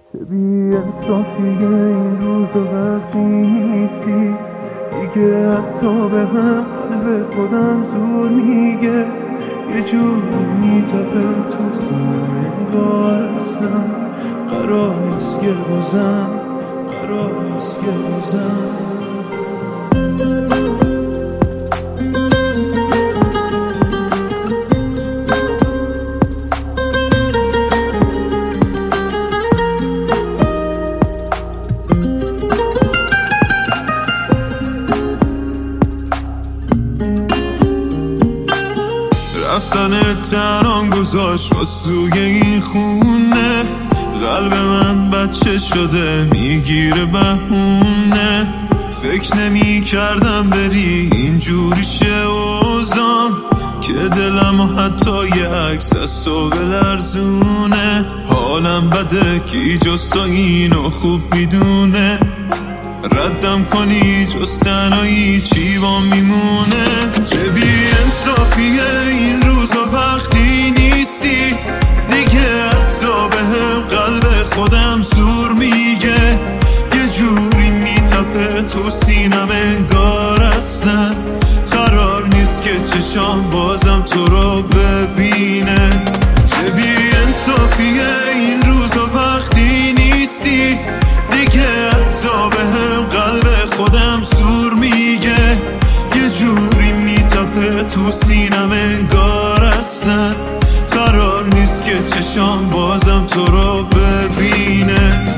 چه بی انصافیه این روز وقتی نیستی دیگه، حتی به هم قلب خودم زور میگه، یه جوری میتپه تو سینه انگار اصلا قرار نیست که بازم رفتن تنام گذاشت باز توی این خونه، قلب من بچه شده میگیره بهونه. فکر نمی کردم بری اینجوری شه اوزان، که دلم و حتی یه عکس از تو بلرزونه. حالم بده کی جز تو اینو خوب میدونه، ردم کنی جز تنهایی چی با میمونه. چه بی انصافیه این روزا وقتی نیستی دیگه، حتی به هم قلب خودم زور میگه، یه جوری میتپه تو سینم انگار اصلا قرار نیست که چشام بازم تو رو ببینه. چه بی انصافیه این روزا وقتی نیستی دیگه، حتی به هم قلب خودم زور میگه، یه جوری میتپه تو سینم انگار اصلا قرار نیست که چشام بازم تو رو ببینه.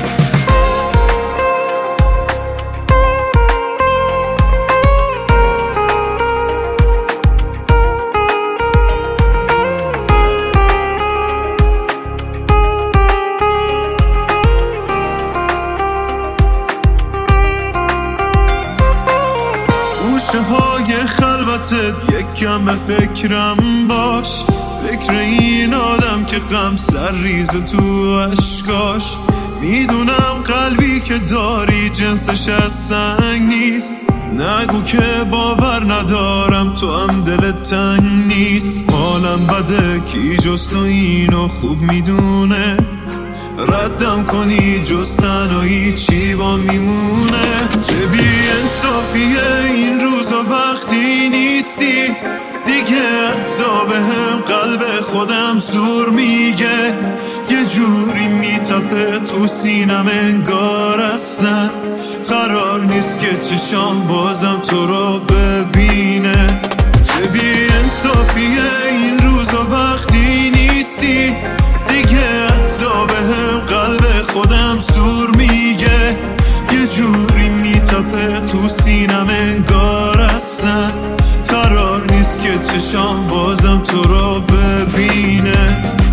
گوشه های خلوتت یک کم به فکرم باش، فکر این آدم که غم سر ریز تو اشکاش. میدونم قلبی که داری جنسش از سنگ نیست، نگو که باور ندارم تو هم دلت تنگ نیست. حالم بده کی جز تو اینو خوب میدونه، ردم کنی جز تنهایی چی با میمونه. چه بی انصافیه این روزا وقتی نیستی دیگه، حتی به هم قلب خودم زور میگه، یه جوری میتپه تو سینم انگار اصلا قرار نیست که چشام بازم تو رو ببینه. چه بی انصافیه این روزا وقتی نیستی دیگه، حتی به هم قلب خودم زور میگه، یه جوری میتپه تو سینم انگار اصلا قرار نیست که چشام بازم تو رو ببینه.